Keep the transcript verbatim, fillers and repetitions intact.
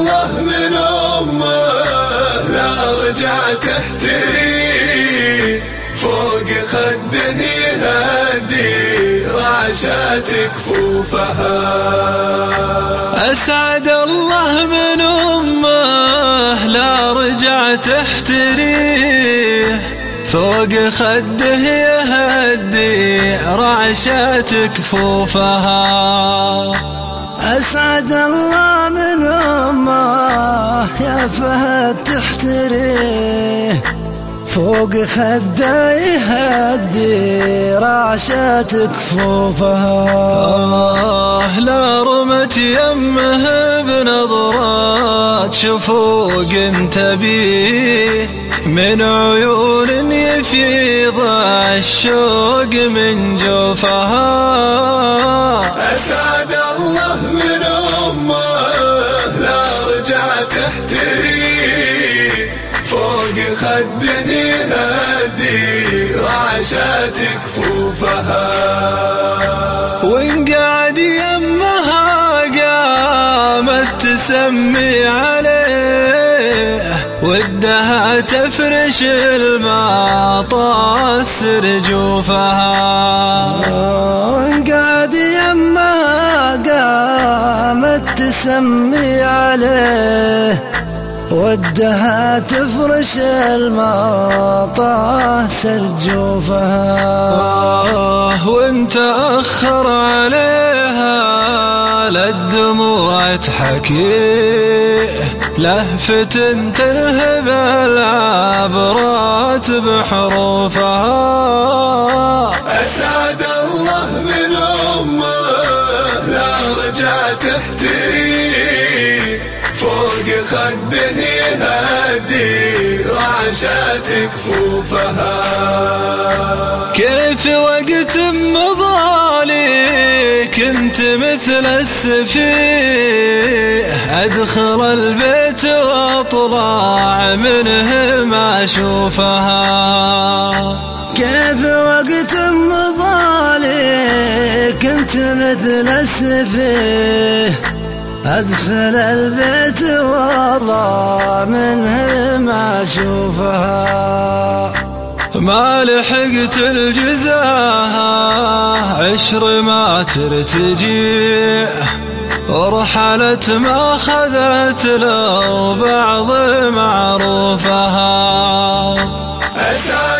الله من أمه لا رجع تهتري، فوق خده يهدي رعشات كفوفها. أسعد الله من أمه لا رجع تحتريه، فوق خده يهدي رعشات كفوفها. أسعد الله من أمه يا فهد تحتريه، فوق خده يهدي رعشات كفوفها. آه لا رمت يمه بنظرات شفوق تبيه، من عيون يفيض الشوق من جوفها. أسعد الله من أمه لا رجع تهتري، فوق خده يهدي رعشات كفوفها. وإن قعد يمها قامت تسمي عليه، ودها تفرش المعطاس رجوفها. وإن قعد يمها قامت تسمي عليه، ودها تفرش المطاس رجوفها. آه وإن تأخر عليها للدموع تحكيه، لهفة تلهب العبرات بحروفها. أسعد الله من أمه لا رجع تهتري، فوق خده يهدي رعشات كفوفها. كيف وقت مضالي كنت مثل السفيه، أدخل البيت وأطلع منه ما أشوفها. كيف وقت مضالي كنت مثل السفيه، أدخل البيت وأطلع منه ما أشوفها. ما لحقت الجزاها عشر ما ترتجي، ورحلت ما خذت له بعض معروفها.